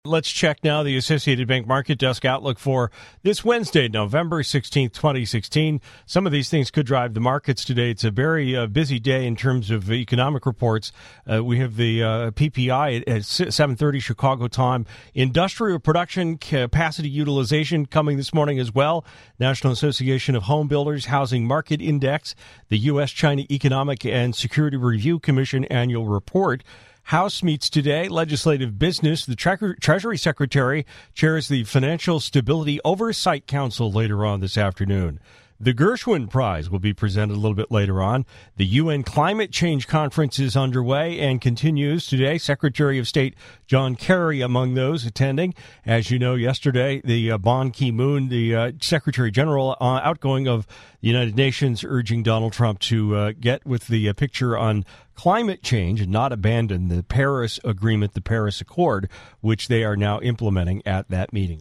Let's check now the Associated Bank Market Desk outlook for this Wednesday, November 16th, 2016. Some of these things could drive the markets today. It's a very busy day in terms of economic reports. We have the PPI at 7:30 Chicago time. Industrial production capacity utilization coming this morning as well. National Association of Home Builders Housing Market Index, the U.S.-China Economic and Security Review Commission annual report. House meets today. Legislative business. The Treasury Secretary chairs the Financial Stability Oversight Council later on this afternoon. The Gershwin Prize will be presented a little bit later on. The UN Climate Change Conference is underway and continues today. Secretary of State John Kerry among those attending. As you know, yesterday, the Ban Ki-moon, the Secretary General outgoing of the United Nations, urging Donald Trump to get with the picture on climate change and not abandon the Paris Agreement, the Paris Accord, which they are now implementing at that meeting.